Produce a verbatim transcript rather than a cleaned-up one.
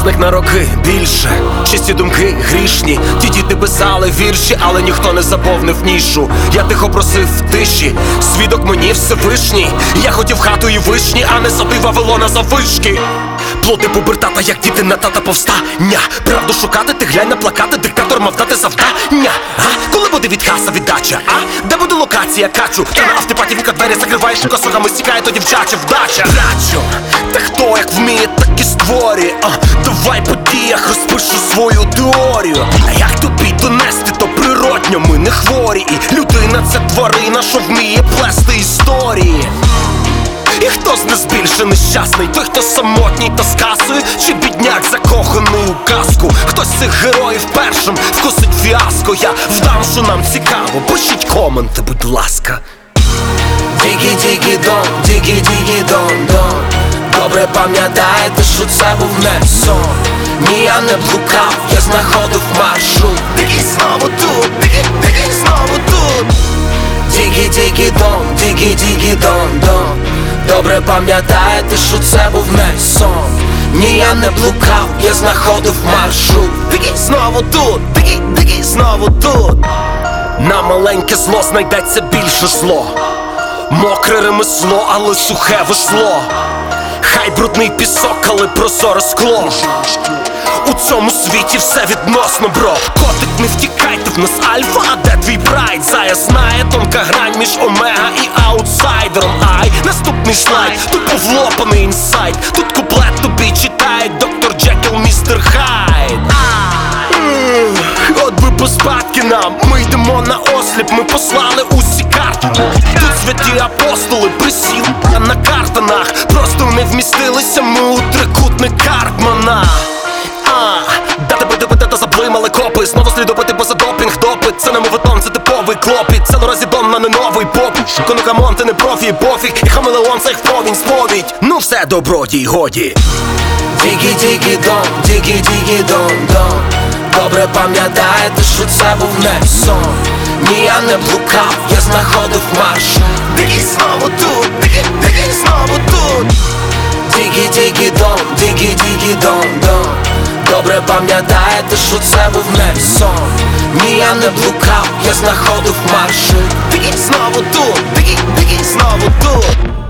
них на роки більше, чисті думки грішні. Ті діти писали вірші, але ніхто не заповнив нішу. Я тихо просив в тиші, свідок мені Всевишній. Я хотів хату і вишні, а не сади Вавилона заввишки. Плоди пубертата, як діти на тата повстання. Правду шукати, ти глянь на плакати, диктатор мав дати завдання. А коли буде від хаса віддача? А де буде локація качу? Та на автопаті віка двері закриваєш, і косогами стікає то дівчача вдача. Брачу, та хто як вміє, так і створює. А давай по діях розпишу свою теорію. А як тобі донести, то природньо, ми не хворі. І людина це тварина, що вміє плести історії. І хто з нас більше нещасний? Той, хто самотній та з касою, чи бідняк закоханий у казку? Хтось з цих героїв першим вкусить фіаско. Я вдам, що нам цікаво, пишіть коменти, будь ласка. Дігі-дігі-дон, дігі-дігі-дон-дон. Добре пам'ятаєте, що це був не сон. Ні, я не блукав, я знаходив маршрут. Дигі знову тут, дигі, дигі знову тут. Дігі-дігі-дон, дігі-дігі-дон-дон. Добре пам'ятаєте, що це був не сон. Ні, я не блукав, я знаходив маршрут. Дигі знову тут, дигі, дигі знову тут. На маленьке зло знайдеться більше зло. Мокре ремесло, але сухе весло. Хай брудний пісок, але прозоре скло. У цьому світі все відносно, бро. Котик, не втікайте, в нас альфа, а де твій прайд? Зая знає, тонка грань між омега і аутсайдером. Ай, наступний слайд, тут повлопаний інсайт. Тут куплет тобі читає доктор Джекіл, містер Хайд. От би поспадки нам, ми йдемо на осліп, ми послали усі карти. Тут святі апостоли присіли на картонах. Просто не вмістилися ми у трикутник Карпмана. А, да тебе добити та заблимали копи. Знову слід добити, бо за допінг допит. Це не моветон, це типовий клопіт. Це розідом на не новий поп. Конокамон, ти не профі і пофіг. І хамелеон, це їх повінь, сповідь. Ну все, добродій, годі. Дігі-дігі-дон, дігі-дігі-дон-дон. Добре пам'ятаєте, що це був не сон. Ні, я не блукав, я знаходив маршрут. Дигі знову тут, дигі, дигі знову тут. Дігі-дігі-дон, дігі-дігі-дон-дон. Добре пам'ятаєте, що це був не сон. Ні, я не блукав, я знаходив маршрут. Дигі знову тут, дигі, дигі знову тут.